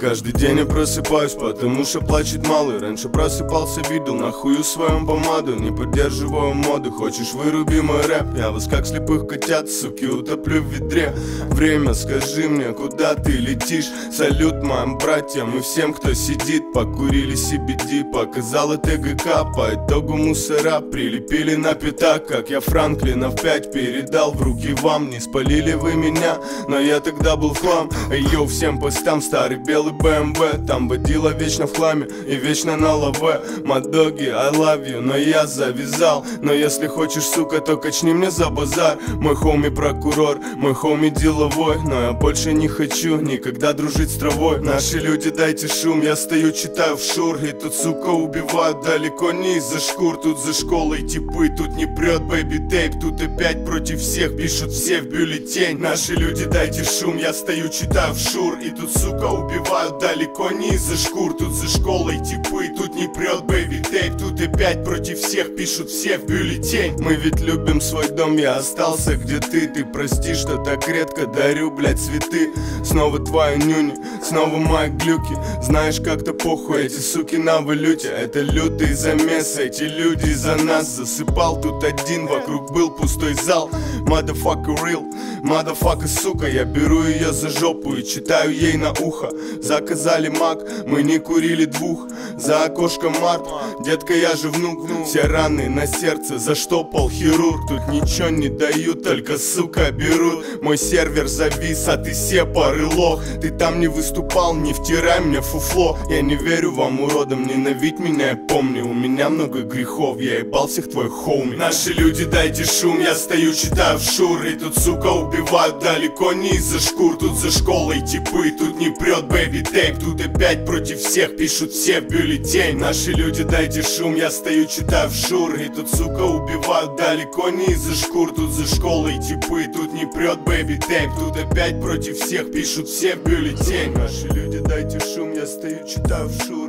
Каждый день я просыпаюсь, потому что плачет малый. Раньше просыпался, видел на хую своем помаду. Не поддерживаю моду, хочешь выруби мой рэп. Я вас как слепых котят, суки, утоплю в ведре. Время, скажи мне, куда ты летишь? Салют моим братьям и всем, кто сидит. Покурили CBD, показала ТГК. По итогу мусора прилепили на пятак. Как я Франклина в 5 передал в руки вам. Не спалили вы меня, но я тогда был в хлам. Эй, йоу, всем постам, старый белый BMW. Там водила вечно в хламе и вечно на лаве. Мадоги, I love you, но я завязал. Но если хочешь, сука, то качни мне за базар. Мой хоми прокурор, мой хоми деловой. Но я больше не хочу никогда дружить с травой. Наши люди, дайте шум, я стою, читаю в шур. И тут, сука, убивают далеко не из-за шкур. Тут за школой типы, тут не прет бэйби тейп. Тут опять против всех пишут все в бюллетень. Наши люди, дайте шум, я стою, читаю в шур. И тут, сука, убивают далеко не из-за шкур. Тут за школой типы, тут не прет бэйби тейп. Тут опять против всех пишут все в бюллетень. Мы ведь любим свой дом, я остался где ты. Ты прости, что так редко дарю, блять, цветы. Снова твои нюни, снова мои глюки. Знаешь, как-то похуй, эти суки на валюте. Это лютый замес, эти люди за нас. Засыпал тут один, вокруг был пустой зал. Motherfucker real, motherfucker, сука. Я беру ее за жопу и читаю ей на ухо. Заказали мак, мы не курили двух. За окошком март, детка, я же внук. Все раны на сердце заштопал хирург. Тут ничего не дают, только, сука, берут. Мой сервер завис, а ты сепар и лох. Ты там не выступал, не втирай мне фуфло. Я не верю вам, уродам, ненавидь меня, я помню. У меня много грехов, я ебал всех твоих хоуми. Наши люди, дайте шум, я стою, читаю в шур. И тут, сука, убивают далеко не из-за шкур. Тут за школой типы, тут не прет бэйби тейп. Тут опять против всех пишут все в бюллетень. Наши люди, дайте шум, я стою, читаю в шур. И тут, сука, убивают далеко не из-за шкур. Тут за школой типы, тут не прет бэйби тейп. Тут опять против всех пишут все в бюллетень. Наши люди, дайте шум, я стою, читаю в шур.